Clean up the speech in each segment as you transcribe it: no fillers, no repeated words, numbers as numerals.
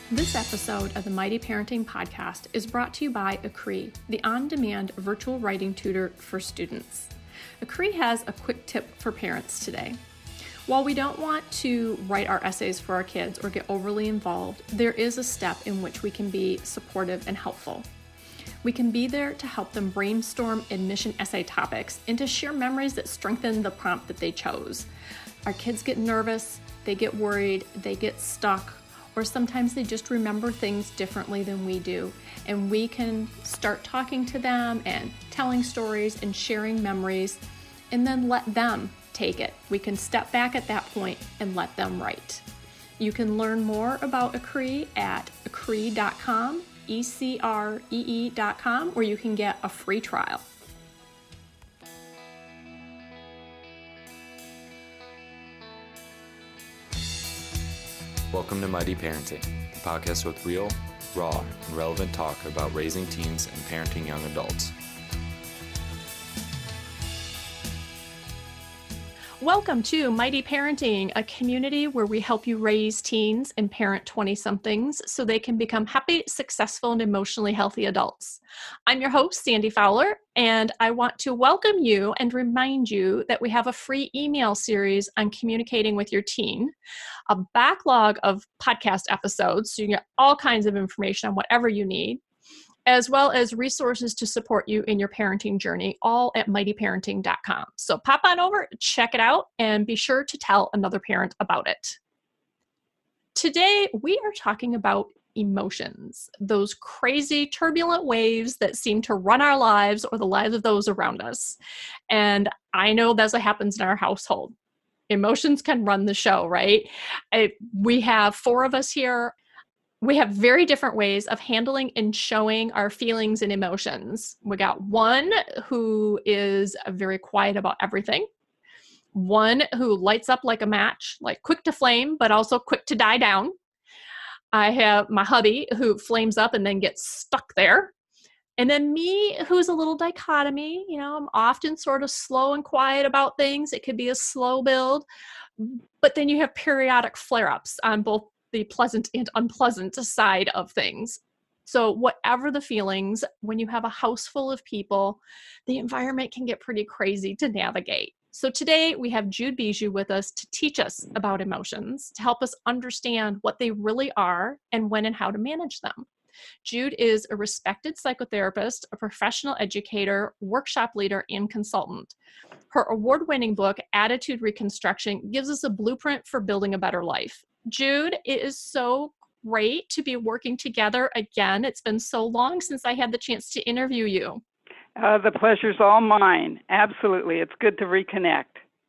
This episode of the Mighty Parenting Podcast is brought to you by Acree, the on-demand virtual writing tutor for students. Acree has a quick tip for parents today. While we don't want to write our essays for our kids or get overly involved, there is a step in which we can be supportive and helpful. We can be there to help them brainstorm admission essay topics and to share memories that strengthen the prompt that they chose. Our kids get nervous, they get worried, they get stuck, or sometimes they just remember things differently than we do. And we can start talking to them and telling stories and sharing memories, and then let them take it. We can step back at that point and let them write. You can learn more about Acree at acree.com, ECREE.com, where you can get a free trial. Welcome to Mighty Parenting, the podcast with real, raw, and relevant talk about raising teens and parenting young adults. Welcome to Mighty Parenting, a community where we help you raise teens and parent 20-somethings so they can become happy, successful, and emotionally healthy adults. I'm your host, Sandy Fowler, and I want to welcome you and remind you that we have a free email series on communicating with your teen, a backlog of podcast episodes so you can get all kinds of information on whatever you need, as well as resources to support you in your parenting journey, all at mightyparenting.com. So pop on over, check it out, and be sure to tell another parent about it. Today, we are talking about emotions, those crazy, turbulent waves that seem to run our lives or the lives of those around us. And I know that's what happens in our household. Emotions can run the show, right? We have 4 of us here. We have very different ways of handling and showing our feelings and emotions. We got one who is very quiet about everything. One who lights up like a match, like quick to flame, but also quick to die down. I have my hubby who flames up and then gets stuck there. And then me, who's a little dichotomy. You know, I'm often sort of slow and quiet about things. It could be a slow build. But then you have periodic flare-ups on both the pleasant and unpleasant side of things. So whatever the feelings, when you have a house full of people, the environment can get pretty crazy to navigate. So today we have Jude Bijou with us to teach us about emotions, to help us understand what they really are and when and how to manage them. Jude is a respected psychotherapist, a professional educator, workshop leader, and consultant. Her award-winning book, Attitude Reconstruction, gives us a blueprint for building a better life. Jude, it is so great to be working together again. It's been so long since I had the chance to interview you. The pleasure's all mine. Absolutely. It's good to reconnect.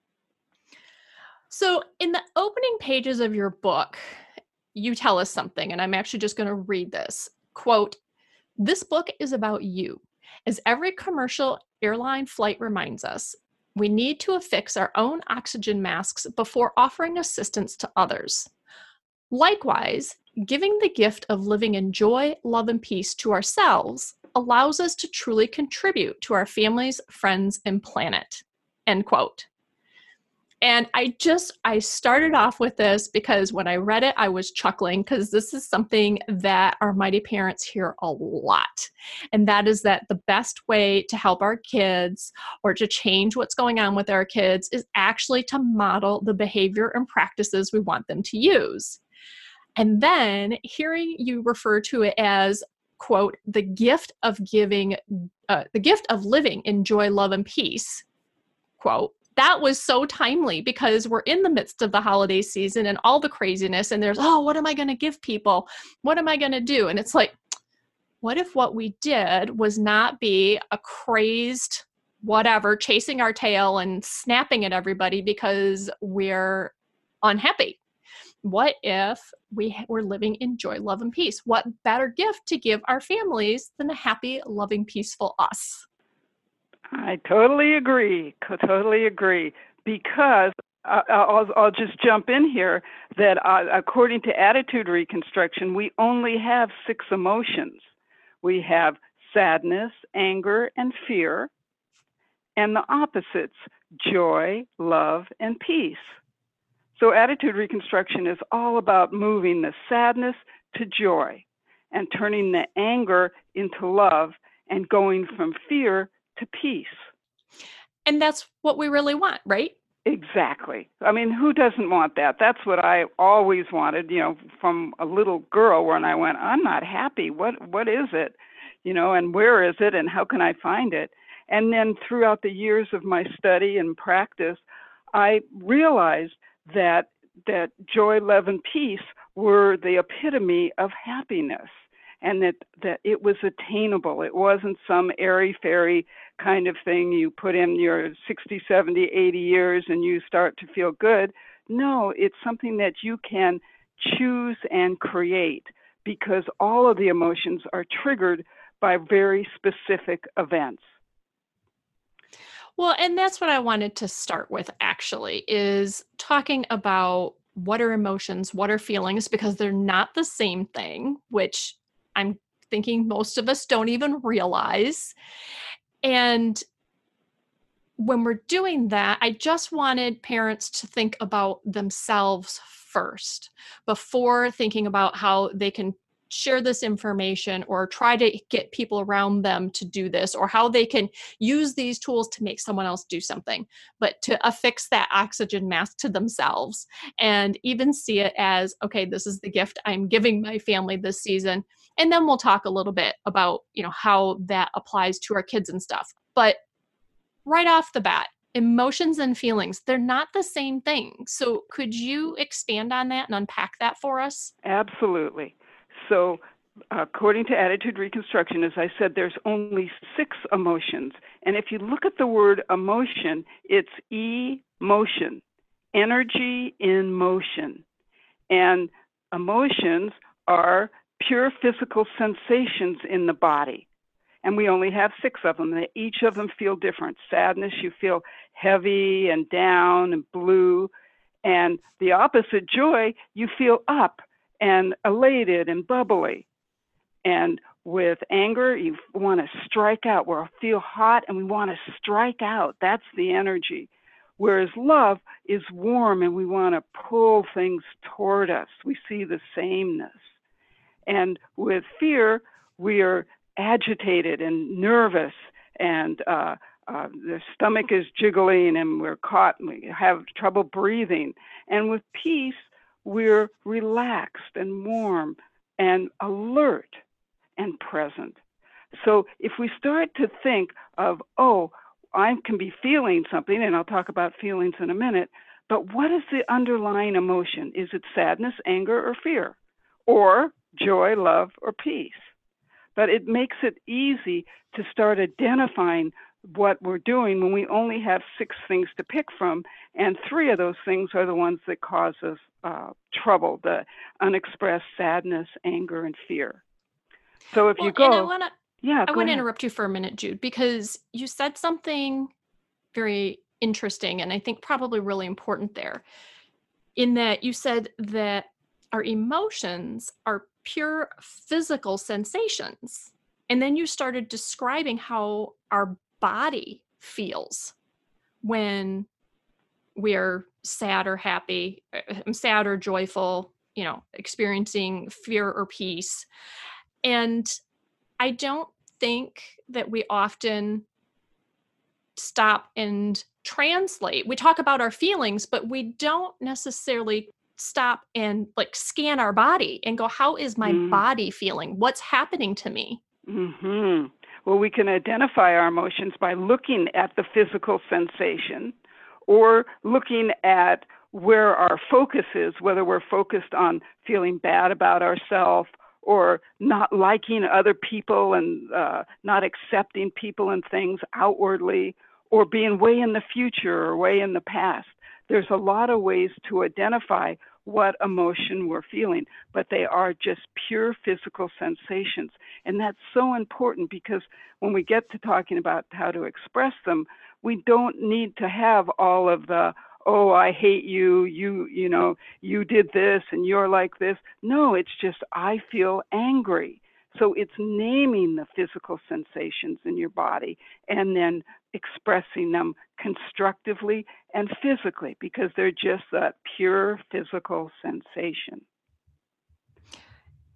So in the opening pages of your book, you tell us something, and I'm actually just going to read this. Quote, "This book is about you. As every commercial airline flight reminds us, we need to affix our own oxygen masks before offering assistance to others. Likewise, giving the gift of living in joy, love, and peace to ourselves allows us to truly contribute to our families, friends, and planet." End quote. And I started off with this because when I read it, I was chuckling because this is something that our mighty parents hear a lot. And that is that the best way to help our kids or to change what's going on with our kids is actually to model the behavior and practices we want them to use. And then hearing you refer to it as, quote, the gift of living in joy, love, and peace, quote, that was so timely because we're in the midst of the holiday season and all the craziness, and there's, what am I going to give people? What am I going to do? And it's like, what if what we did was not be a crazed whatever, chasing our tail and snapping at everybody because we're unhappy? What if we were living in joy, love, and peace? What better gift to give our families than a happy, loving, peaceful us? I totally agree. Because I'll just jump in here that according to Attitude Reconstruction, we only have 6 emotions. We have sadness, anger, and fear, and the opposites, joy, love, and peace. So attitude reconstruction is all about moving the sadness to joy, and turning the anger into love, and going from fear to peace. And that's what we really want, right? Exactly. I mean, who doesn't want that? That's what I always wanted, from a little girl when I went, I'm not happy. What is it? And where is it and how can I find it? And then throughout the years of my study and practice, I realized that joy, love, and peace were the epitome of happiness, and that it was attainable. It wasn't some airy-fairy kind of thing you put in your 60, 70, 80 years and you start to feel good. No, it's something that you can choose and create, because all of the emotions are triggered by very specific events. Well, and that's what I wanted to start with, actually, is talking about what are emotions, what are feelings, because they're not the same thing, which I'm thinking most of us don't even realize. And when we're doing that, I just wanted parents to think about themselves first before thinking about how they can share this information or try to get people around them to do this, or how they can use these tools to make someone else do something, but to affix that oxygen mask to themselves and even see it as, okay, this is the gift I'm giving my family this season. And then we'll talk a little bit about, how that applies to our kids and stuff. But right off the bat, emotions and feelings, they're not the same thing. So could you expand on that and unpack that for us? Absolutely. So according to attitude reconstruction, as I said, there's only 6 emotions. And if you look at the word emotion, it's emotion, energy in motion. And emotions are pure physical sensations in the body. And we only have 6 of them. Each of them feel different. Sadness, you feel heavy and down and blue. And the opposite, joy, you feel up and elated and bubbly. And with anger, you want to strike out. We feel hot and we want to strike out. That's the energy. Whereas love is warm and we want to pull things toward us. We see the sameness. And with fear, we are agitated and nervous, and the stomach is jiggling and we're caught and we have trouble breathing. And with peace, we're relaxed and warm and alert and present. So if we start to think of, I can be feeling something, and I'll talk about feelings in a minute, but what is the underlying emotion? Is it sadness, anger, or fear? Or joy, love, or peace? But it makes it easy to start identifying what we're doing when we only have 6 things to pick from, and 3 of those things are the ones that cause us trouble: the unexpressed sadness, anger, and fear. So if you go, and I want to ahead. interrupt you for a minute, Jude, because you said something very interesting, and I think probably really important there, in that you said that our emotions are pure physical sensations. And then you started describing how our body feels when we're sad or happy, sad or joyful, experiencing fear or peace. And I don't think that we often stop and translate. We talk about our feelings, but we don't necessarily stop and scan our body and go, how is my body feeling? What's happening to me? Mm-hmm. Well, we can identify our emotions by looking at the physical sensation, or looking at where our focus is, whether we're focused on feeling bad about ourselves, or not liking other people and not accepting people and things outwardly, or being way in the future or way in the past. There's a lot of ways to identify what emotion we're feeling, but they are just pure physical sensations. And that's so important, because when we get to talking about how to express them, we don't need to have all of the, I hate you, you did this and you're like this. No, it's just, I feel angry. So it's naming the physical sensations in your body and then expressing them constructively and physically, because they're just that pure physical sensation.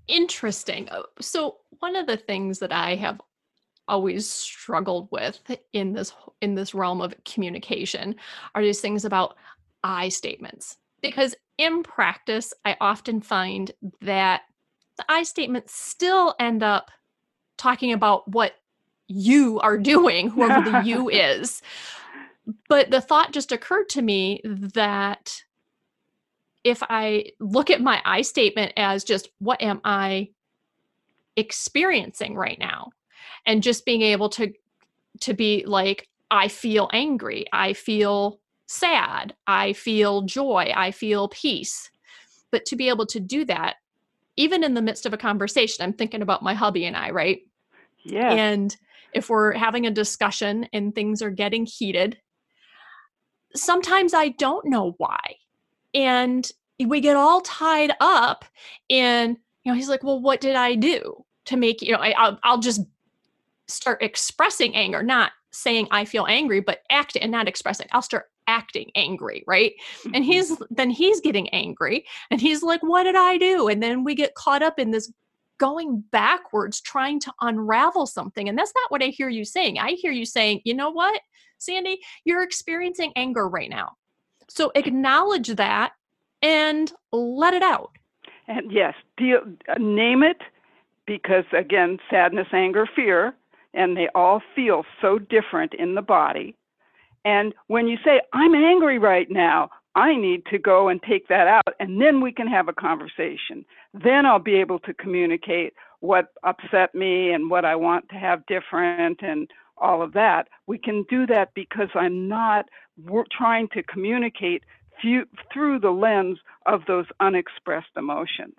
Interesting. So one of the things that I have always struggled with in this realm of communication are these things about I statements. Because in practice, I often find that the I statements still end up talking about what you are doing, whoever the you is. But the thought just occurred to me that if I look at my I statement as just what am I experiencing right now, and just being able to be like, I feel angry, I feel sad, I feel joy, I feel peace. But to be able to do that, even in the midst of a conversation, I'm thinking about my hubby and I, right? Yes. And if we're having a discussion and things are getting heated, sometimes I don't know why. And we get all tied up in, he's like, well, what did I do to make, I'll just start expressing anger, not saying I feel angry, but act and not expressing. I'll start acting angry, right? And he's getting angry and he's like, what did I do? And then we get caught up in this going backwards, trying to unravel something. And that's not what I hear you saying. I hear you saying, you know what, Sandy, you're experiencing anger right now. So acknowledge that and let it out. And yes, name it, because again, sadness, anger, fear, and they all feel so different in the body. And when you say, I'm angry right now, I need to go and take that out, and then we can have a conversation. Then I'll be able to communicate what upset me and what I want to have different and all of that. We can do that because I'm not trying to communicate through the lens of those unexpressed emotions.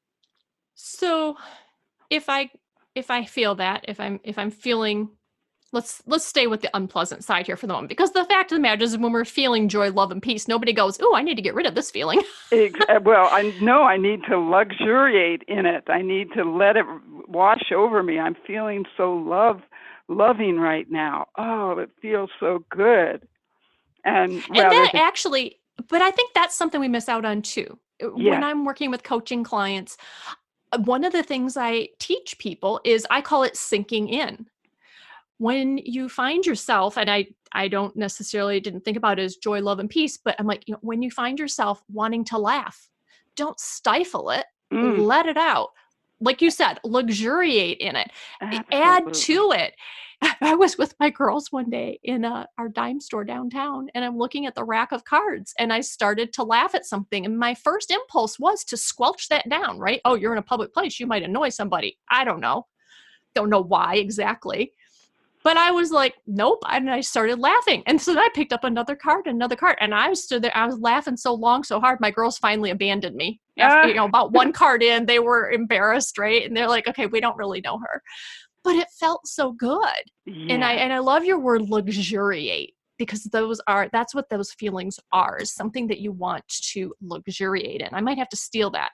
So if I feel that, if I'm feeling, let's stay with the unpleasant side here for the moment, because the fact of the matter is when we're feeling joy, love, and peace, nobody goes, oh, I need to get rid of this feeling. Well, I know I need to luxuriate in it. I need to let it wash over me. I'm feeling so loving right now. Oh, it feels so good. And that actually, but I think that's something we miss out on too. Yeah. When I'm working with coaching clients, one of the things I teach people is I call it sinking in. When you find yourself, and I don't necessarily didn't think about it as joy, love, and peace, but I'm like, when you find yourself wanting to laugh, don't stifle it, let it out. Like you said, luxuriate in it, add to it. I was with my girls one day in our dime store downtown, and I'm looking at the rack of cards, and I started to laugh at something. And my first impulse was to squelch that down, right? Oh, you're in a public place. You might annoy somebody. I don't know. Don't know why exactly. But I was like, nope. And I started laughing. And so then I picked up another card. And I stood there. I was laughing so long, so hard. My girls finally abandoned me. After, about one card in, they were embarrassed, right? And they're like, okay, we don't really know her. But it felt so good. Yeah. And I love your word luxuriate, because that's what those feelings are, is something that you want to luxuriate in. I might have to steal that.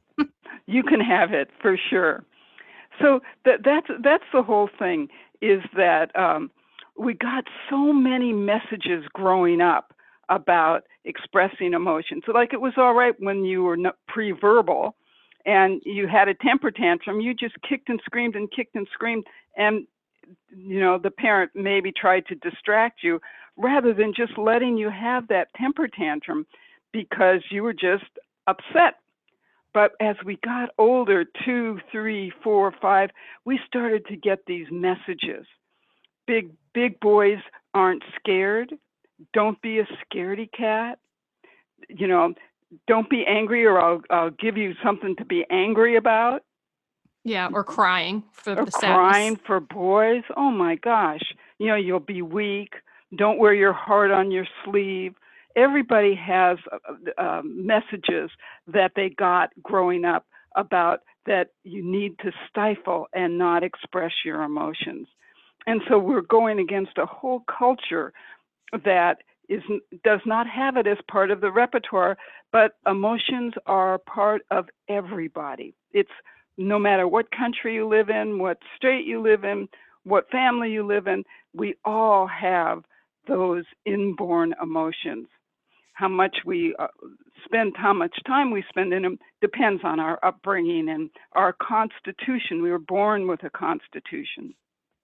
You can have it for sure. So that's the whole thing, is that we got so many messages growing up about expressing emotion. So like it was all right when you were pre-verbal and you had a temper tantrum, you just kicked and screamed and kicked and screamed, and the parent maybe tried to distract you rather than just letting you have that temper tantrum because you were just upset. But as we got older, 2, 3, 4, 5, we started to get these messages. Big boys aren't scared. Don't be a scaredy cat. Don't be angry, or I'll give you something to be angry about. Yeah, or crying for the sadness. Crying for boys. Oh my gosh. You'll be weak. Don't wear your heart on your sleeve. Everybody has messages that they got growing up about that you need to stifle and not express your emotions. And so we're going against a whole culture that does not have it as part of the repertoire, but emotions are part of everybody. It's no matter what country you live in, what state you live in, what family you live in, we all have those inborn emotions. how much we how much time we spend in them depends on our upbringing and our constitution. We were born with a constitution.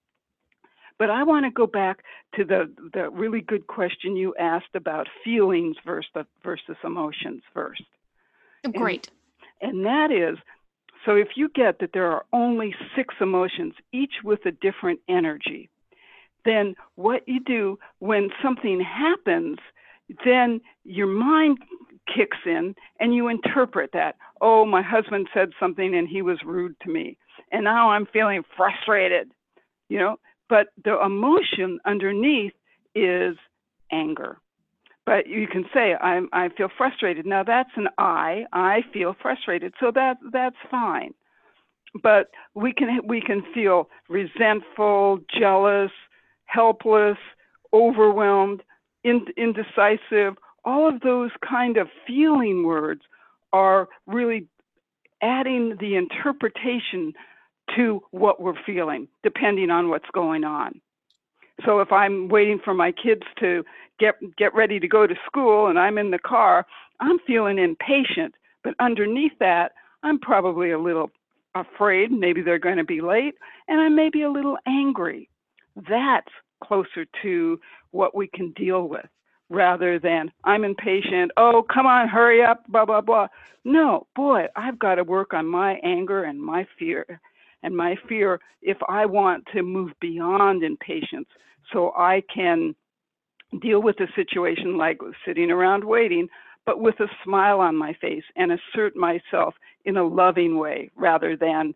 But I want to go back to the really good question you asked about feelings versus emotions first. Great. And that is, so if you get that there are only 6 emotions, each with a different energy, then what you do when something happens, then your mind kicks in and you interpret that. Oh, my husband said something and he was rude to me, and now I'm feeling frustrated, But the emotion underneath is anger. But you can say, I feel frustrated. Now that's an I feel frustrated. So that's fine. But we can feel resentful, jealous, helpless, overwhelmed, indecisive. All of those kind of feeling words are really adding the interpretation to what we're feeling, depending on what's going on. So if I'm waiting for my kids to get ready to go to school and I'm in the car, I'm feeling impatient. But underneath that, I'm probably a little afraid, maybe they're going to be late, and I may be a little angry. That's closer to what we can deal with, rather than I'm impatient, oh, come on, hurry up, blah, blah, blah. No, boy, I've got to work on my anger and my fear. And my fear, if I want to move beyond impatience, so I can deal with a situation like sitting around waiting, but with a smile on my face and assert myself in a loving way, rather than,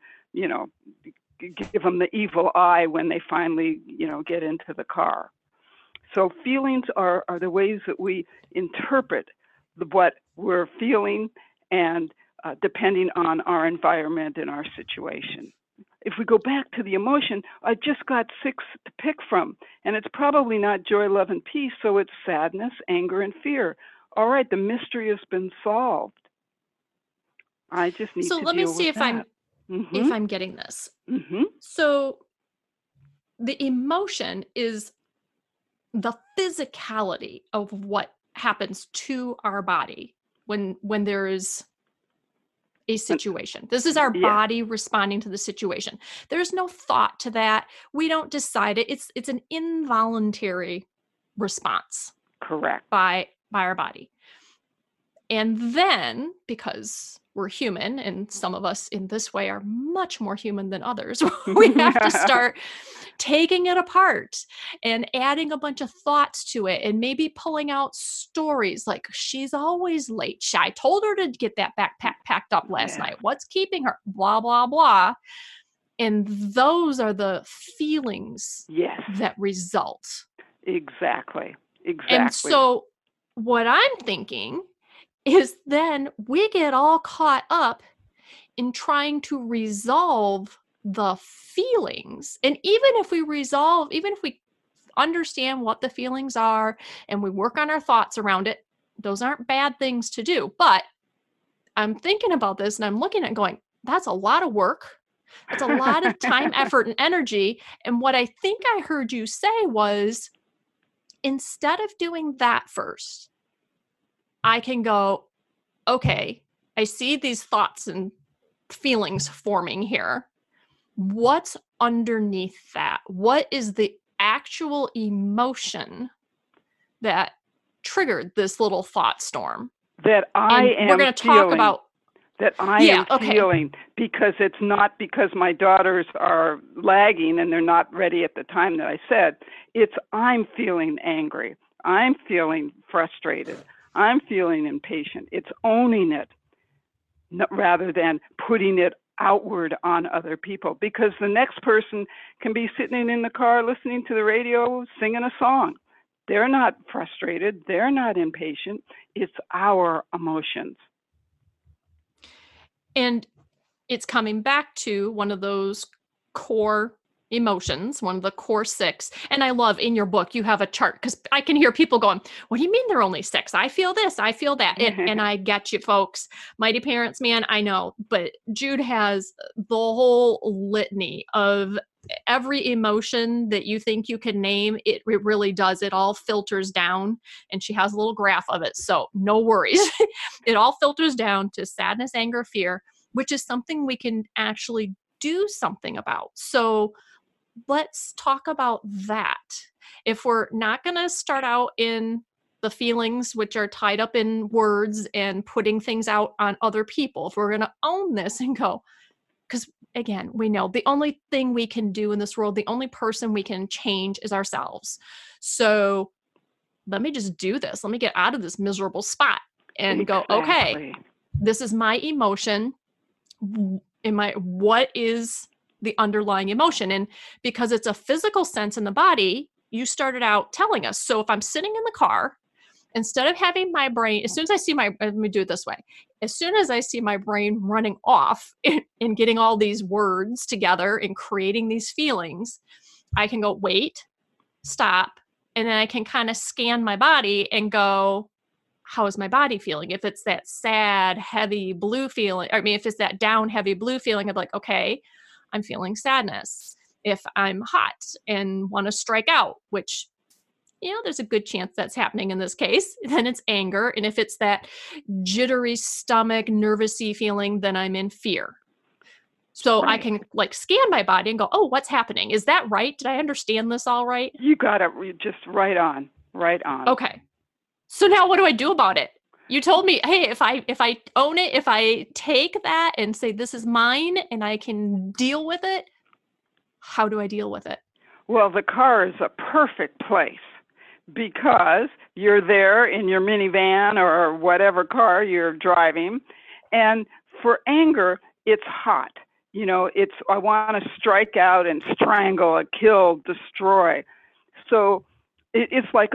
give them the evil eye when they finally, get into the car. So feelings are the ways that we interpret what we're feeling, and depending on our environment and our situation. If we go back to the emotion, I just got 6 to pick from, and it's probably not joy, love, and peace, so it's sadness, anger, and fear. All right, the mystery has been solved. I just need to deal with that. So let me see if I'm getting this. Mm-hmm. So the emotion is the physicality of what happens to our body when there is a situation. This is our body responding to the situation. There's no thought to that. We don't decide it. It's an involuntary response. Correct. By our body. And then, because we're human, and some of us in this way are much more human than others, we have to start taking it apart and adding a bunch of thoughts to it, and maybe pulling out stories like, she's always late. I told her to get that backpack packed up last night. What's keeping her? Blah, blah, blah. And those are the feelings that result. Exactly. And so what I'm thinking is then we get all caught up in trying to resolve the feelings. And even if we understand what the feelings are and we work on our thoughts around it, those aren't bad things to do. But I'm thinking about this and I'm looking at going, that's a lot of work. That's a lot of time, effort, and energy. And what I think I heard you say was, instead of doing that first, I can go, okay, I see these thoughts and feelings forming here. What's underneath that? What is the actual emotion that triggered this little thought storm? That we're going to talk about that I am feeling, because it's not because my daughters are lagging and they're not ready at the time that I said. It's I'm feeling angry. I'm feeling frustrated. I'm feeling impatient. It's owning it rather than putting it outward on other people, because the next person can be sitting in the car listening to the radio, singing a song. They're not frustrated. They're not impatient. It's our emotions. And it's coming back to one of those core emotions, one of the core 6. And I love in your book, you have a chart, because I can hear people going, what do you mean there are only 6? I feel this, I feel that. And I get you, folks. Mighty Parents, man, I know. But Jude has the whole litany of every emotion that you think you can name, it really does. It all filters down, and she has a little graph of it. So no worries. It all filters down to sadness, anger, fear, which is something we can actually do something about. So let's talk about that. If we're not going to start out in the feelings, which are tied up in words and putting things out on other people, if we're going to own this and go, because again, we know the only thing we can do in this world, the only person we can change is ourselves. So let me just do this. Let me get out of this miserable spot and go, okay, this is my emotion. What is the underlying emotion? And because it's a physical sense in the body, you started out telling us. So if I'm sitting in the car, instead of having my brain, as soon as I see let me do it this way. As soon as I see my brain running off and getting all these words together and creating these feelings, I can go, wait, stop. And then I can kind of scan my body and go, how is my body feeling? If it's that sad, heavy blue feeling, if it's that down, heavy blue feeling, I'm like, okay, I'm feeling sadness. If I'm hot and want to strike out, which, there's a good chance that's happening in this case, then it's anger. And if it's that jittery stomach, nervousy feeling, then I'm in fear. So I can scan my body and go, oh, what's happening? Is that right? Did I understand this all right? You got it just right on. Okay. So now what do I do about it? You told me, hey, if I own it, if I take that and say, this is mine and I can deal with it, how do I deal with it? Well, the car is a perfect place because you're there in your minivan or whatever car you're driving. And for anger, it's hot. I want to strike out and strangle, kill, destroy. So it's like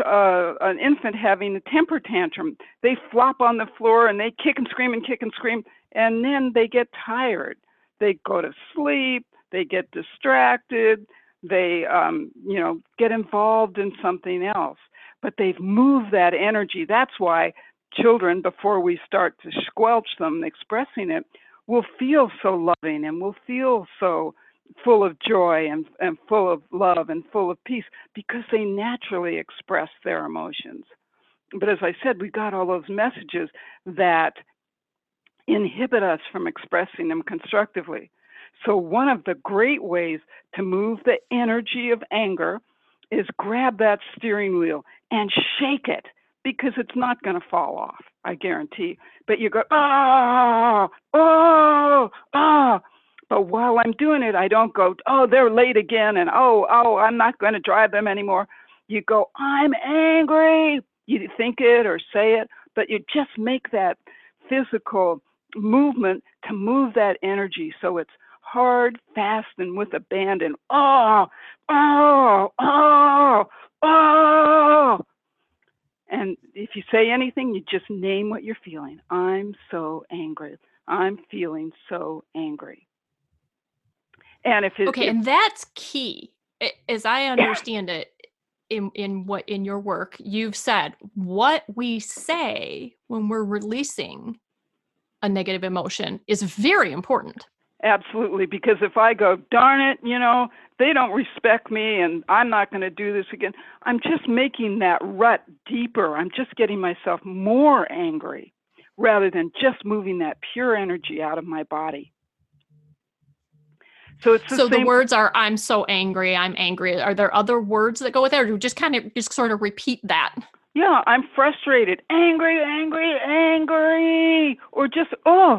an infant having a temper tantrum. They flop on the floor and they kick and scream, and then they get tired. They go to sleep. They get distracted. They, get involved in something else. But they've moved that energy. That's why children, before we start to squelch them expressing it, will feel so loving and will feel so full of joy and full of love and full of peace because they naturally express their emotions. But as I said, we got all those messages that inhibit us from expressing them constructively. So one of the great ways to move the energy of anger is grab that steering wheel and shake it because it's not going to fall off, I guarantee. But you go, oh, oh, oh. But while I'm doing it, I don't go, oh, they're late again, and oh, I'm not going to drive them anymore. You go, I'm angry. You think it or say it, but you just make that physical movement to move that energy so it's hard, fast, and with abandon. Oh, oh, oh, oh. And if you say anything, you just name what you're feeling. I'm so angry. I'm feeling so angry. And and that's key. As I understand it, in your work, you've said what we say when we're releasing a negative emotion is very important. Absolutely, because if I go, darn it, they don't respect me and I'm not going to do this again, I'm just making that rut deeper. I'm just getting myself more angry rather than just moving that pure energy out of my body. So the words are, I'm so angry, I'm angry. Are there other words that go with it, or do you just sort of repeat that? Yeah, I'm frustrated, angry, or just,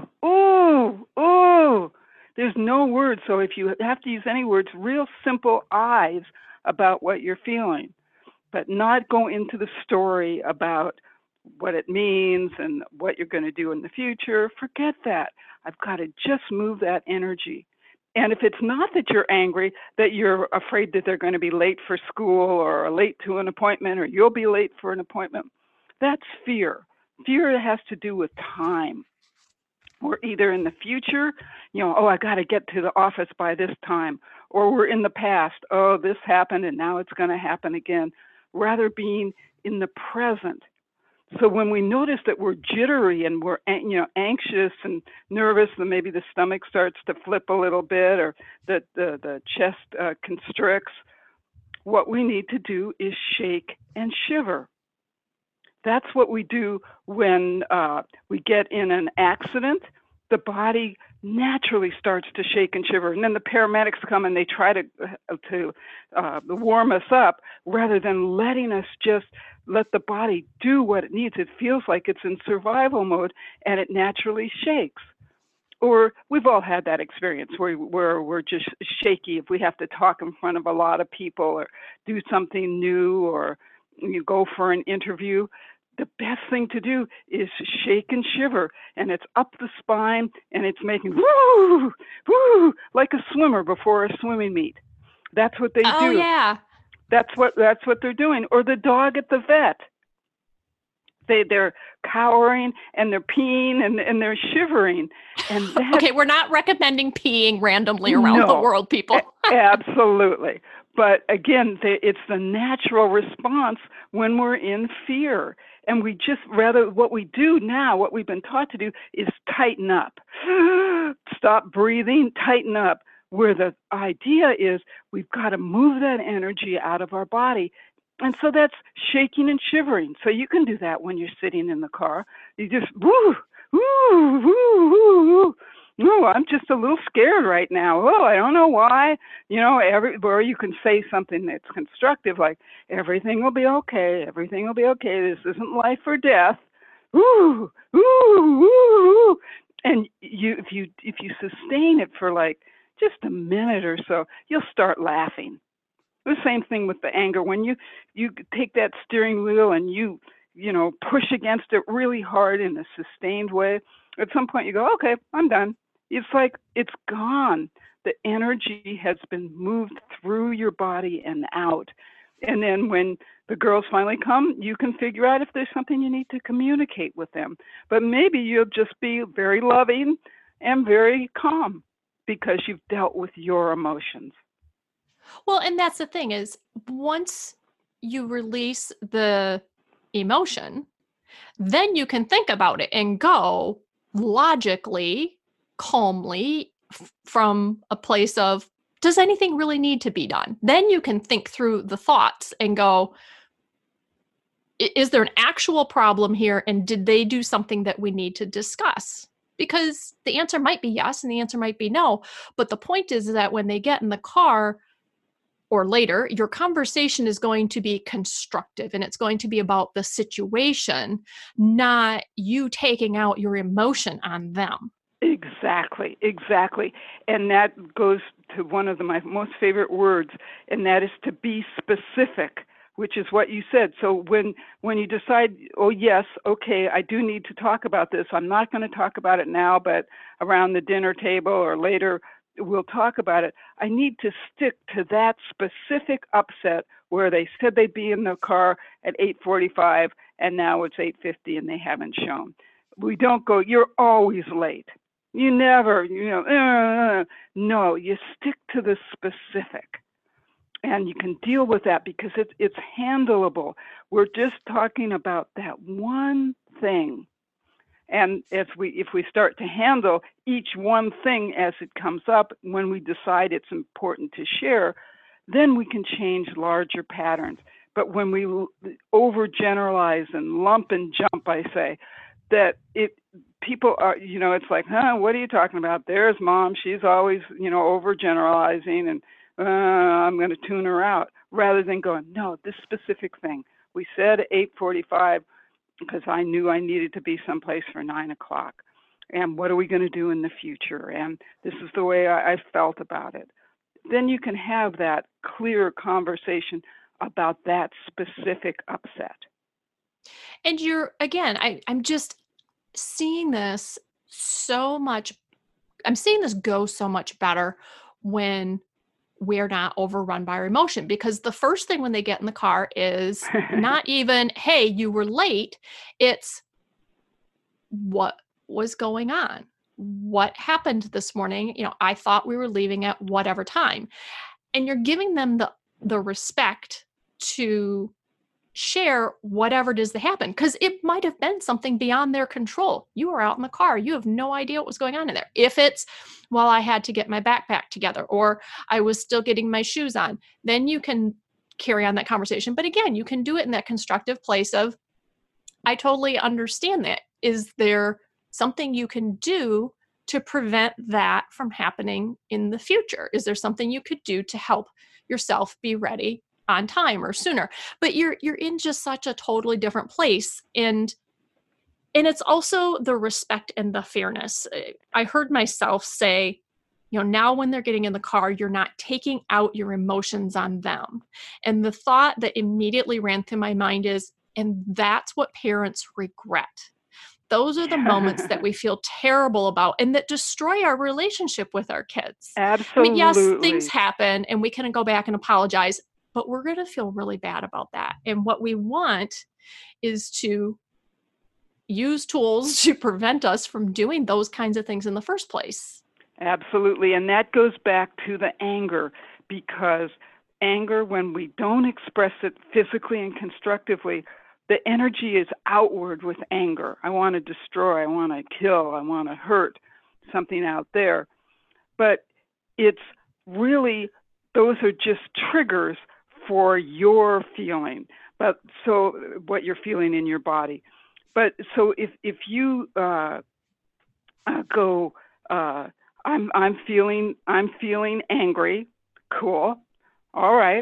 oh. There's no words. So if you have to use any words, real simple I's about what you're feeling, but not go into the story about what it means and what you're going to do in the future. Forget that. I've got to just move that energy. And if it's not that you're angry, that you're afraid that they're going to be late for school or late to an appointment or you'll be late for an appointment, that's fear. Fear has to do with time. We're either in the future, I got to get to the office by this time, or we're in the past, this happened and now it's going to happen again, rather being in the present. So when we notice that we're jittery and we're anxious and nervous, then maybe the stomach starts to flip a little bit, or the chest constricts, what we need to do is shake and shiver. That's what we do when we get in an accident. The body naturally starts to shake and shiver, and then the paramedics come and they try to warm us up, rather than letting us just let the body do what it needs. It feels like it's in survival mode, and it naturally shakes. Or we've all had that experience where we're just shaky if we have to talk in front of a lot of people, or do something new, or you go for an interview. The best thing to do is shake and shiver, and it's up the spine, and it's making woo, woo, like a swimmer before a swimming meet. That's what they do. Oh, yeah. That's what they're doing. Or the dog at the vet. They're cowering, and they're peeing, and they're shivering. And okay, we're not recommending peeing randomly around the world, people. Absolutely. But again, it's the natural response when we're in fear. And we just what we do now, what we've been taught to do, is tighten up. Stop breathing, tighten up. Where the idea is we've got to move that energy out of our body. And so that's shaking and shivering. So you can do that when you're sitting in the car. You just, woo, woo, woo, woo, woo. No, I'm just a little scared right now. Oh, I don't know why. Or you can say something that's constructive, like, everything will be okay. Everything will be okay. This isn't life or death. Ooh, ooh, ooh, ooh. And if you sustain it for like just a minute or so, you'll start laughing. The same thing with the anger. When you take that steering wheel and you push against it really hard in a sustained way, at some point you go, okay, I'm done. It's like it's gone. The energy has been moved through your body and out. And then when the girls finally come, you can figure out if there's something you need to communicate with them. But maybe you'll just be very loving and very calm because you've dealt with your emotions. Well, and that's the thing is, once you release the emotion, then you can think about it and go logically, calmly, from a place of, does anything really need to be done? Then you can think through the thoughts and go, is there an actual problem here? And did they do something that we need to discuss? Because the answer might be yes, and the answer might be no. But the point is that when they get in the car, or later, your conversation is going to be constructive, and it's going to be about the situation, not you taking out your emotion on them. Exactly. And that goes to one of my most favorite words, and that is to be specific, which is what you said. So when you decide, oh yes, okay, I do need to talk about this. I'm not going to talk about it now, but around the dinner table or later, we'll talk about it. I need to stick to that specific upset where they said they'd be in the car at 8:45 and now it's 8:50 and they haven't shown. We don't go, you're always late. You never, no, you stick to the specific. And you can deal with that because it's handleable. We're just talking about that one thing. And if we start to handle each one thing as it comes up, when we decide it's important to share, then we can change larger patterns. But when we overgeneralize and lump and jump, I say, that people are, it's like, what are you talking about? There's mom. She's always, overgeneralizing, and I'm going to tune her out, rather than going, no, this specific thing. We said 8:45. Because I knew I needed to be someplace for 9 o'clock. And what are we going to do in the future? And this is the way I felt about it. Then you can have that clear conversation about that specific upset. And I'm just seeing this so much. I'm seeing this go so much better when we're not overrun by our emotion, because the first thing when they get in the car is not even, hey, you were late. It's, what was going on? What happened this morning? I thought we were leaving at whatever time. And you're giving them the respect to share whatever it is that happened, because it might have been something beyond their control. You were out in the car, you have no idea what was going on in there. If it's, well, I had to get my backpack together, or I was still getting my shoes on, then you can carry on that conversation. But again, you can do it in that constructive place of, I totally understand that. Is there something you can do to prevent that from happening in the future? Is there something you could do to help yourself be ready on time or sooner? But you're in just such a totally different place. And it's also the respect and the fairness. I heard myself say, now when they're getting in the car, you're not taking out your emotions on them. And the thought that immediately ran through my mind is, and that's what parents regret. Those are the moments that we feel terrible about and that destroy our relationship with our kids. Absolutely. I mean, yes, things happen and we can go back and apologize, but we're going to feel really bad about that. And what we want is to use tools to prevent us from doing those kinds of things in the first place. Absolutely. And that goes back to the anger, because anger, when we don't express it physically and constructively, the energy is outward with anger. I want to destroy, I want to kill, I want to hurt, something out there. But it's really, those are just triggers for your feeling, but so what you're feeling in your body. But so if you go, I'm feeling angry, cool, all right.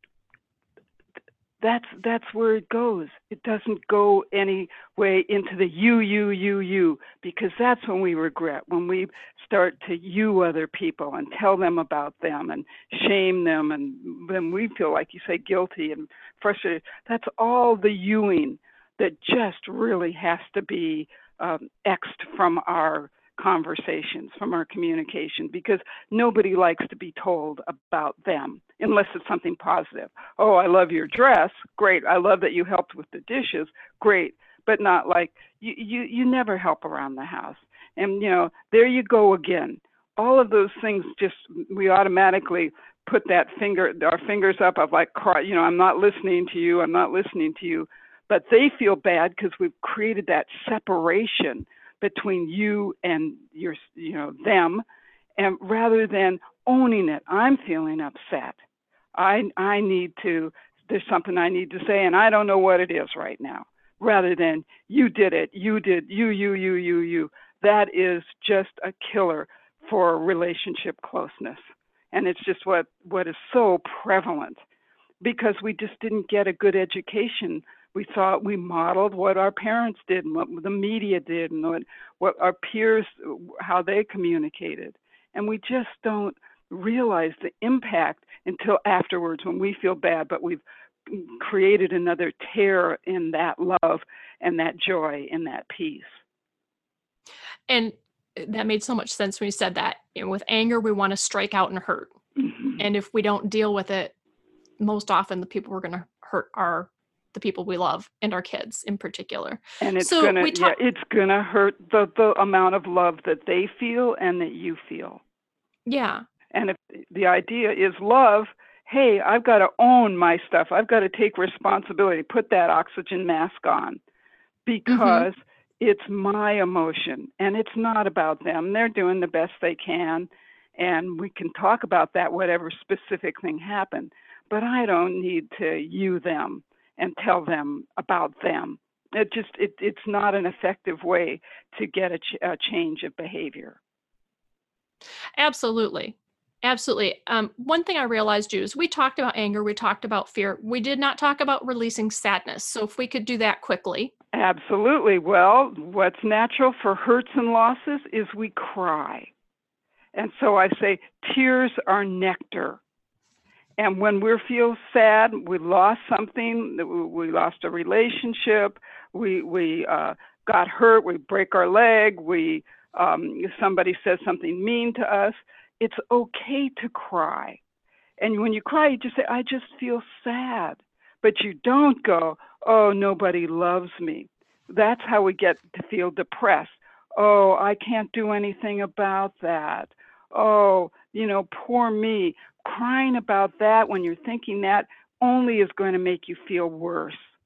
That's where it goes. It doesn't go any way into the you, because that's when we regret, when we start to you other people and tell them about them and shame them, and then we feel, like you say, guilty and frustrated. That's all the youing that just really has to be X'd from our conversations, from our communication, because nobody likes to be told about them unless it's something positive. Oh, I love your dress. Great. I love that you helped with the dishes. Great. But not like, you never help around the house. And, there you go again. All of those things, just, we automatically put our fingers up of like, I'm not listening to you. I'm not listening to you. But they feel bad because we've created that separation between you and them, and rather than owning it, I'm feeling upset. There's something I need to say, and I don't know what it is right now. Rather than, you did it, you did, you. That is just a killer for relationship closeness. And it's just what is so prevalent, because we just didn't get a good education. We thought we modeled what our parents did and what the media did and what our peers, how they communicated. And we just don't realize the impact until afterwards, when we feel bad, but we've created another tear in that love and that joy and that peace. And that made so much sense when you said that. With anger, we want to strike out and hurt. Mm-hmm. And if we don't deal with it, most often the people we're going to hurt are the people we love, and our kids in particular. And it's gonna hurt the amount of love that they feel and that you feel. Yeah. And if the idea is love, hey, I've got to own my stuff. I've got to take responsibility, put that oxygen mask on, because it's my emotion and it's not about them. They're doing the best they can. And we can talk about that, whatever specific thing happened, but I don't need to you them and tell them about them. It's not an effective way to get a change of behavior. Absolutely. One thing I realized, is we talked about anger, we talked about fear. We did not talk about releasing sadness. So if we could do that quickly. Absolutely. Well, what's natural for hurts and losses is we cry. And so I say tears are nectar. And when we feel sad, we lost something, we lost a relationship, we got hurt, we break our leg, somebody says something mean to us, it's okay to cry. And when you cry, you just say, I just feel sad. But you don't go, oh, nobody loves me. That's how we get to feel depressed. Oh, I can't do anything about that. Oh, poor me. Crying about that when you're thinking that only is going to make you feel worse.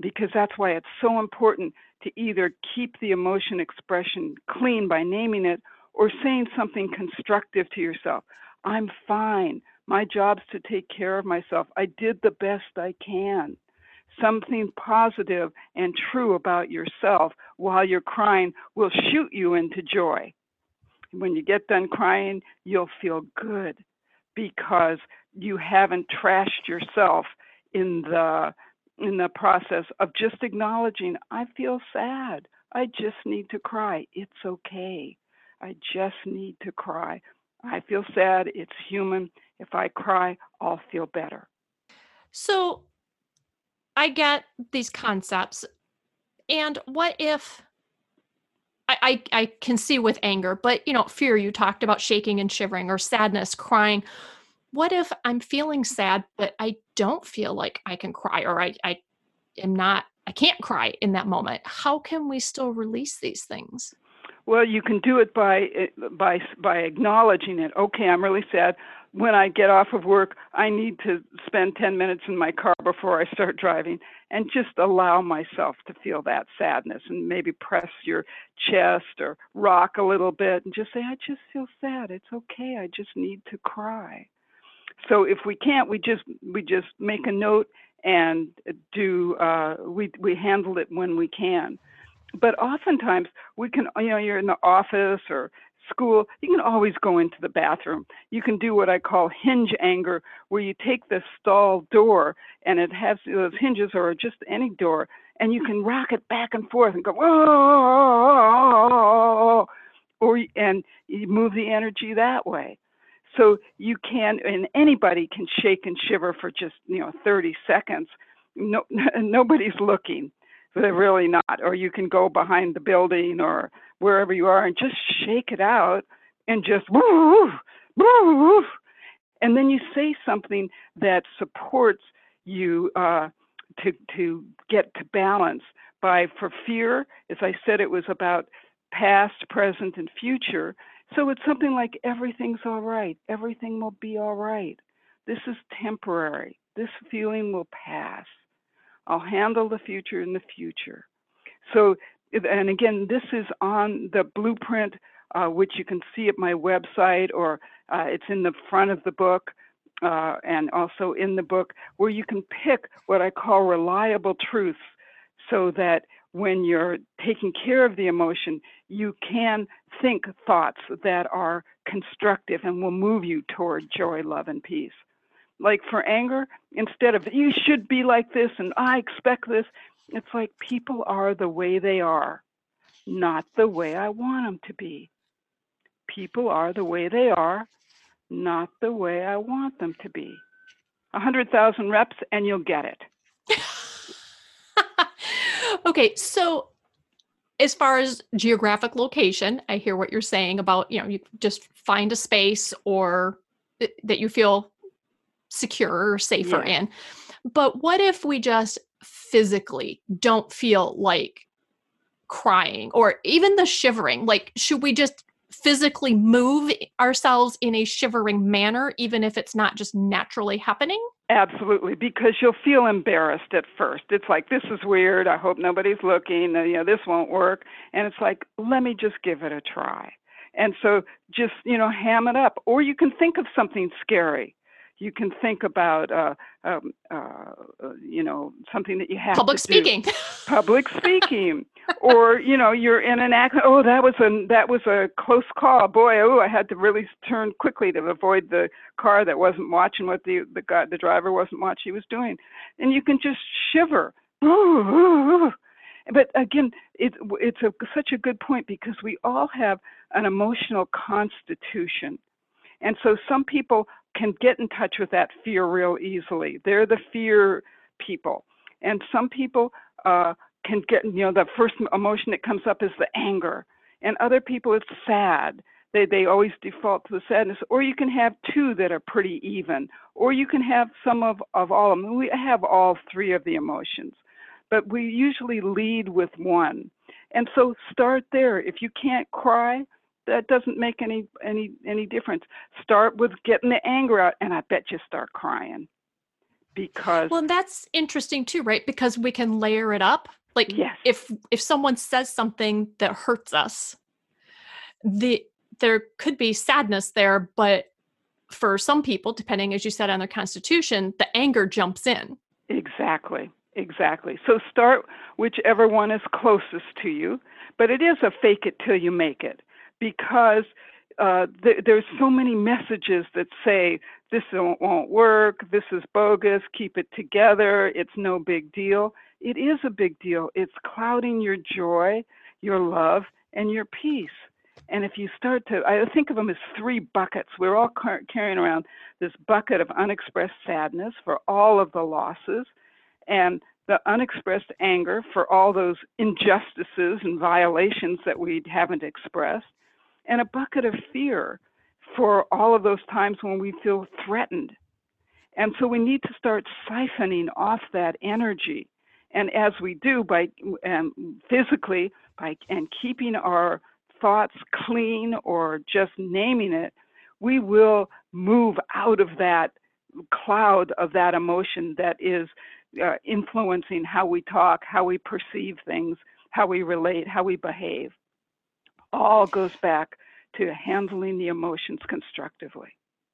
because that's why it's so important to either keep the emotion expression clean by naming it or saying something constructive to yourself. I'm fine. My job's to take care of myself. I did the best I can. Something positive and true about yourself while you're crying will shoot you into joy. When you get done crying, you'll feel good because you haven't trashed yourself in the process of just acknowledging, I feel sad. I just need to cry. It's okay. I just need to cry. I feel sad. It's human. If I cry, I'll feel better. So I get these concepts. And what if I can see with anger, but fear, you talked about shaking and shivering, or sadness, crying. What if I'm feeling sad, but I don't feel like I can cry, or I can't cry in that moment? How can we still release these things? Well, you can do it by acknowledging it. Okay, I'm really sad. When I get off of work, I need to spend 10 minutes in my car before I start driving, and just allow myself to feel that sadness, and maybe press your chest or rock a little bit and just say, I just feel sad. It's okay. I just need to cry. So if we can't, we just make a note and do we handle it when we can. But oftentimes we can, you're in the office or school, you can always go into the bathroom. You can do what I call hinge anger, where you take the stall door and it has those hinges, or just any door, and you can rock it back and forth and go, whoa, and you move the energy that way. So you can, and anybody can shake and shiver for just 30 seconds. No, nobody's looking. They're really not. Or you can go behind the building or wherever you are and just shake it out and just woo, woo, and then you say something that supports you to get to balance. For fear, as I said, it was about past, present, and future. So it's something like, everything's all right. Everything will be all right. This is temporary. This feeling will pass. I'll handle the future in the future. So, and again, this is on the blueprint, which you can see at my website, or it's in the front of the book, and also in the book, where you can pick what I call reliable truths, so that when you're taking care of the emotion, you can think thoughts that are constructive and will move you toward joy, love, and peace. Like for anger, instead of you should be like this and I expect this, it's like, people are the way they are, not the way I want them to be. People are the way they are, not the way I want them to be. 100,000 reps and you'll get it. Okay, so as far as geographic location, I hear what you're saying about, you just find a space or that you feel secure or safer in. But what if we just physically don't feel like crying, or even the shivering? Like, should we just physically move ourselves in a shivering manner, even if it's not just naturally happening? Absolutely, because you'll feel embarrassed at first. It's like, this is weird. I hope nobody's looking. This won't work. And it's like, let me just give it a try. And so just, ham it up. Or you can think of something scary. You can think about, something that you have Public to speaking. do. Public speaking. Or, you're in an accident. Oh, that was a close call. Boy, I had to really turn quickly to avoid the car that wasn't watching what the driver wasn't watching he was doing. And you can just shiver. But again, it's such a good point, because we all have an emotional constitution. And so some people can get in touch with that fear real easily. They're the fear people. And some people can get, the first emotion that comes up is the anger. And other people, it's sad. They always default to the sadness. Or you can have two that are pretty even. Or you can have some of all of them. We have all three of the emotions. But we usually lead with one. And so start there. If you can't cry, that doesn't make any difference. Start with getting the anger out, and I bet you start crying. because Well, and that's interesting too, right? Because we can layer it up. Like yes, if someone says something that hurts us, there could be sadness there, but for some people, depending, as you said, on their constitution, the anger jumps in. exactly. Exactly. So start whichever one is closest to you, but it is a fake it till you make it, because there's so many messages that say this won't work, this is bogus, keep it together, it's no big deal. It is a big deal. It's clouding your joy, your love, and your peace. And if you start to, I think of them as three buckets. We're all carrying around this bucket of unexpressed sadness for all of the losses, and the unexpressed anger for all those injustices and violations that we haven't expressed, and a bucket of fear for all of those times when we feel threatened. And so we need to start siphoning off that energy. And as we do, by physically, and keeping our thoughts clean or just naming it, we will move out of that cloud of that emotion that is influencing how we talk, how we perceive things, how we relate, how we behave. All goes back to handling the emotions constructively.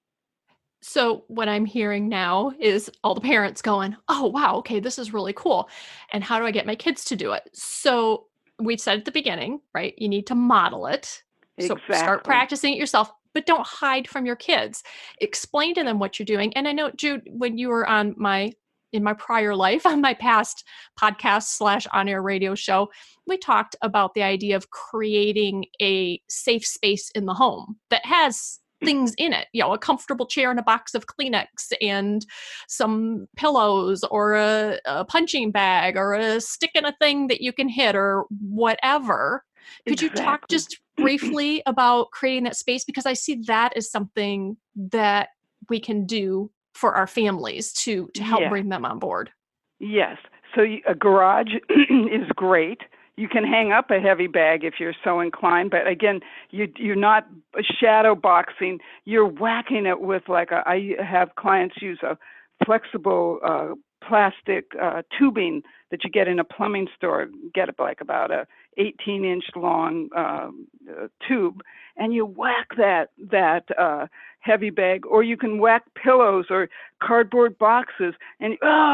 So what I'm hearing now is all the parents going, oh, wow, okay, this is really cool. And how do I get my kids to do it? So we said at the beginning, right? You need to model it. So Exactly. start practicing it yourself, but don't hide from your kids. Explain to them what you're doing. And I know, Jude, when you were in my prior life, on my past podcast / on-air radio show, we talked about the idea of creating a safe space in the home that has things in it, a comfortable chair and a box of Kleenex and some pillows or a punching bag or a stick in a thing that you can hit or whatever. Could you talk just briefly about creating that space? Because I see that as something that we can do for our families to help bring them on board. Yes. So a garage is great. You can hang up a heavy bag if you're so inclined, but again, you're not shadow boxing. You're whacking it with I have clients use a flexible plastic tubing that you get in a plumbing store. Get about a 18-inch long tube, and you whack that heavy bag, or you can whack pillows or cardboard boxes, and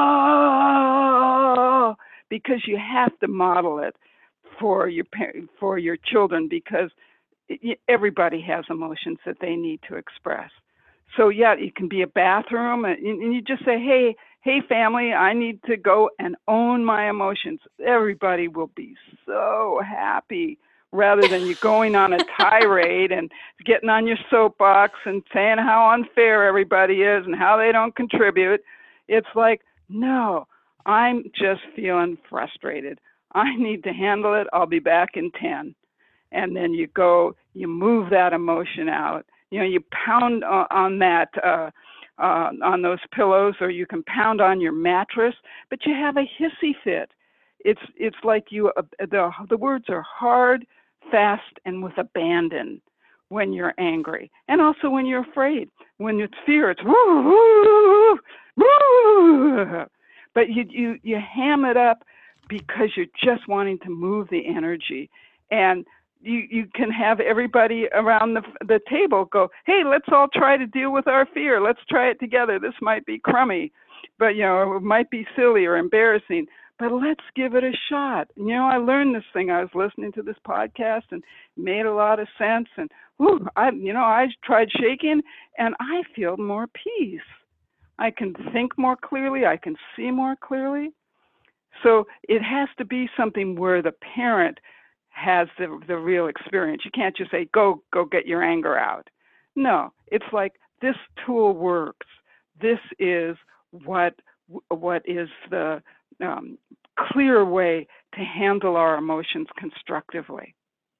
because you have to model it for your children, because everybody has emotions that they need to express. So it can be a bathroom, and you just say, hey family, I need to go and own my emotions. Everybody will be so happy, rather than you going on a tirade and getting on your soapbox and saying how unfair everybody is and how they don't contribute. It's like, no, I'm just feeling frustrated. I need to handle it. I'll be back in 10. And then you move that emotion out. You pound on that, on those pillows, or you can pound on your mattress, but you have a hissy fit. It's like the words are hard, fast, and with abandon when you're angry, and also when you're afraid. When it's fear, it's woo, woo, woo. But you ham it up because you're just wanting to move the energy. And you can have everybody around the table go, hey, let's all try to deal with our fear. Let's try it together. This might be crummy, but it might be silly or embarrassing, but let's give it a shot. I learned this thing. I was listening to this podcast and it made a lot of sense. And I tried shaking, and I feel more peace. I can think more clearly. I can see more clearly. So it has to be something where the parent has the real experience. You can't just say, go get your anger out. No, it's like, this tool works. This is what is the clear way to handle our emotions constructively.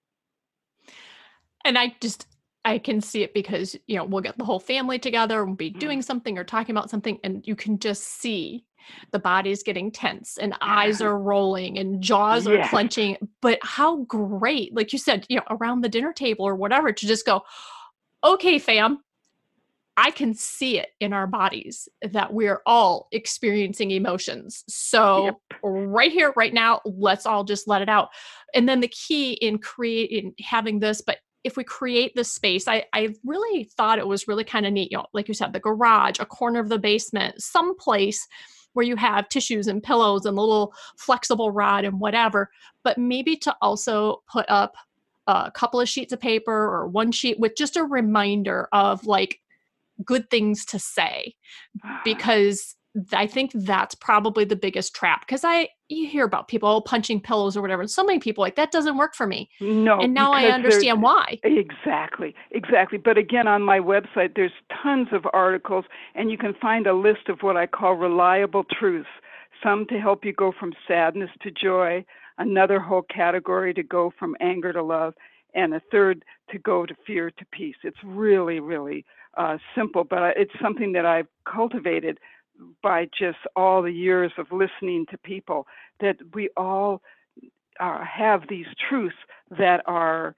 And I can see it because, we'll get the whole family together and we'll be doing something or talking about something, and you can just see the body's getting tense and eyes are rolling and jaws are clenching. But how great, like you said, around the dinner table or whatever, to just go, okay, fam, I can see it in our bodies that we're all experiencing emotions. So Yep. right here, right now, let's all just let it out. And then the key in having this, but if we create this space, I really thought it was really kind of neat, like you said, the garage, a corner of the basement, some place where you have tissues and pillows and a little flexible rod and whatever, but maybe to also put up a couple of sheets of paper or one sheet with just a reminder of like good things to say, because I think that's probably the biggest trap. Because you hear about people punching pillows or whatever, and so many people like that doesn't work for me. No, and now I understand why. Exactly. But again, on my website, there's tons of articles, and you can find a list of what I call reliable truths. Some to help you go from sadness to joy, another whole category to go from anger to love, and a third to go to fear to peace. It's really, really simple, but it's something that I've cultivated by just all the years of listening to people, that we all have these truths that are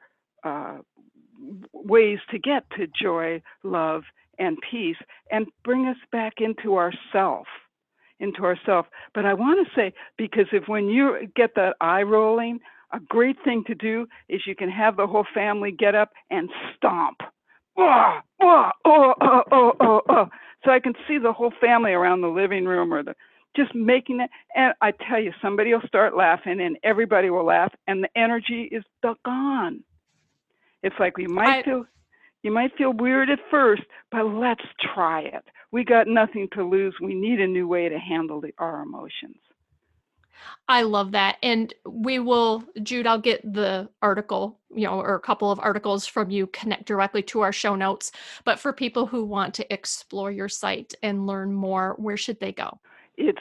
ways to get to joy, love, and peace, and bring us back into ourself. But I want to say, because when you get that eye rolling, a great thing to do is you can have the whole family get up and stomp. Oh, oh, oh, oh, oh, oh, oh. So I can see the whole family around the living room just making it. And I tell you, somebody will start laughing and everybody will laugh and the energy is gone. It's like you might feel weird at first, but let's try it. We got nothing to lose. We need a new way to handle our emotions. I love that. And we will, Jude, I'll get the article, or a couple of articles from you, connect directly to our show notes. But for people who want to explore your site and learn more, where should they go? It's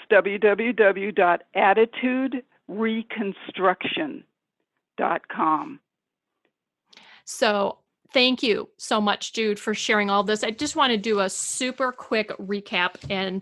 www.attitudereconstruction.com. So thank you so much, Jude, for sharing all this. I just want to do a super quick recap. And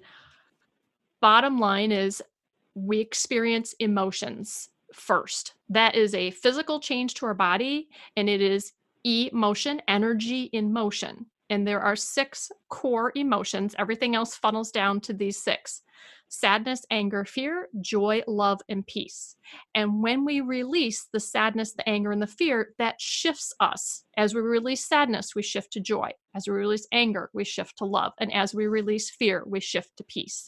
bottom line is, we experience emotions first. That is a physical change to our body, and it is emotion, energy in motion. And there are 6 core emotions. Everything else funnels down to these 6: sadness, anger, fear, joy, love, and peace. And when we release the sadness, the anger, and the fear, that shifts us. As we release sadness, we shift to joy. As we release anger, we shift to love. And as we release fear, we shift to peace.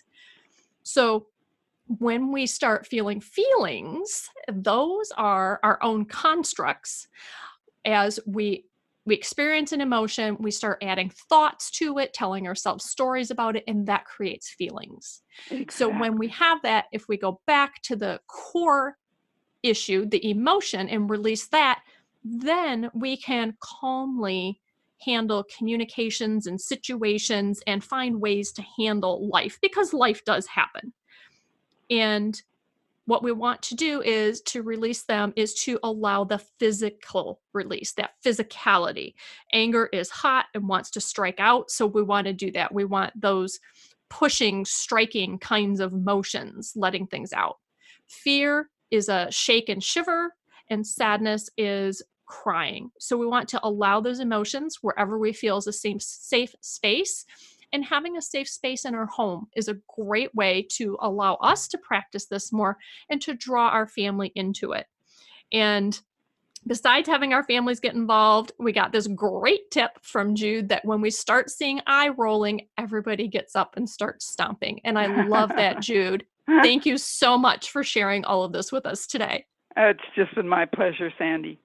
So when we start feeling feelings, those are our own constructs. As we experience an emotion, we start adding thoughts to it, telling ourselves stories about it, and that creates feelings. Exactly. So when we have that, if we go back to the core issue, the emotion, and release that, then we can calmly handle communications and situations and find ways to handle life, because life does happen. And what we want to do is to release them, is to allow the physical release, that physicality. Anger is hot and wants to strike out. So we want to do that. We want those pushing, striking kinds of motions, letting things out. Fear is a shake and shiver, and sadness is crying. So we want to allow those emotions wherever we feel is a safe space. And having a safe space in our home is a great way to allow us to practice this more and to draw our family into it. And besides having our families get involved, we got this great tip from Jude that when we start seeing eye rolling, everybody gets up and starts stomping. And I love that, Jude. Thank you so much for sharing all of this with us today. It's just been my pleasure, Sandy.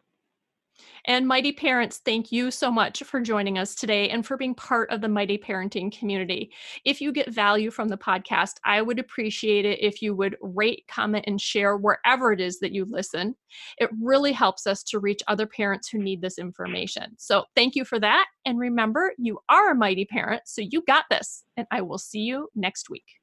And Mighty Parents, thank you so much for joining us today and for being part of the Mighty Parenting community. If you get value from the podcast, I would appreciate it if you would rate, comment, and share wherever it is that you listen. It really helps us to reach other parents who need this information. So thank you for that. And remember, you are a mighty parent, so you got this. And I will see you next week.